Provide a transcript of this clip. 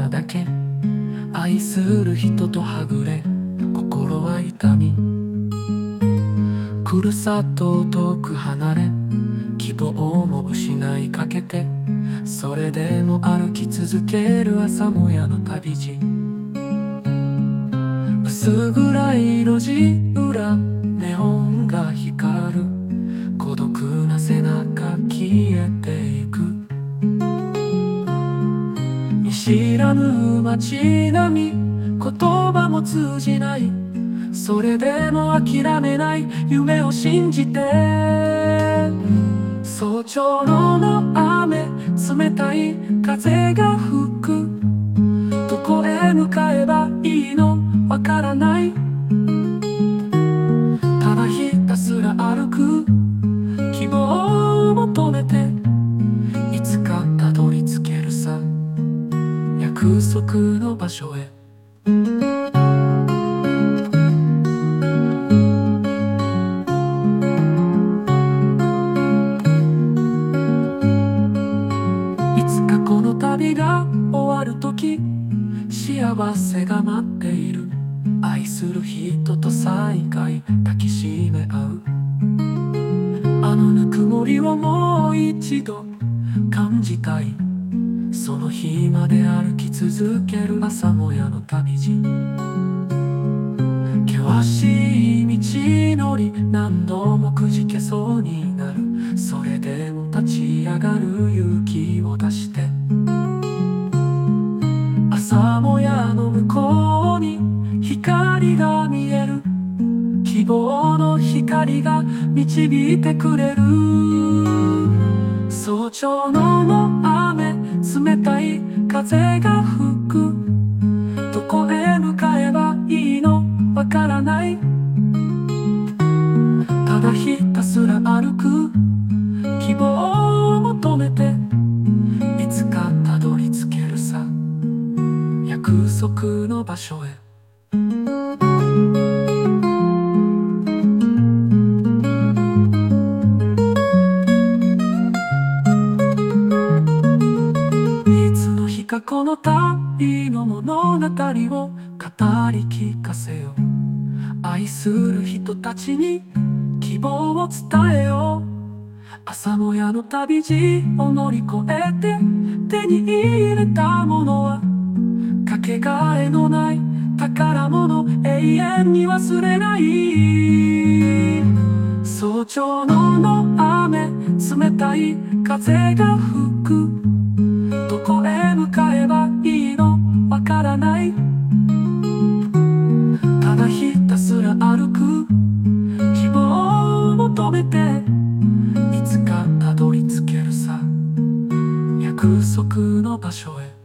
なだけ。愛する人とはぐれ心は痛み、ふるさとを遠く離れ希望も失いかけて、それでも歩き続ける朝もやの旅路。薄暗い路地裏ネオンが光る、孤独な背中消えていく。見知らぬ街並み、言葉も通じない、それでも諦めない夢を信じて。早朝の雨、冷たい風が吹く、どこへ向かえばいいのわからない。ただひたすら歩く、希望を求めて、いつかたどり着けるさ、約束の場所へ。いつかこの旅が終わるとき、幸せが待っている。愛する人と再会、抱きしめ合う。あのぬくもりをもう一度感じたい。その日まで歩き続ける朝もやの旅路。険しい道のり、何度もくじけそうになる。それでも立ち上がる勇気を出して、朝もやの向こうに光が見える。希望の光が導いてくれる。早朝の雨、冷たい風が吹く、どこへ向かえばいいのわからない。ただひたすら歩く、希望を求めて、いつかたどり着けるさ、約束の場所へ。この旅の物語を語り聞かせよう。愛する人たちに希望を伝えよう。朝もやの旅路を乗り越えて手に入れたものはかけがえのない宝物、永遠に忘れない。早朝の雨、冷たい風が吹く、どこへ向かえばいいのわからない。ただひたすら歩く、希望を求めて、いつかたどり着けるさ、約束の場所へ。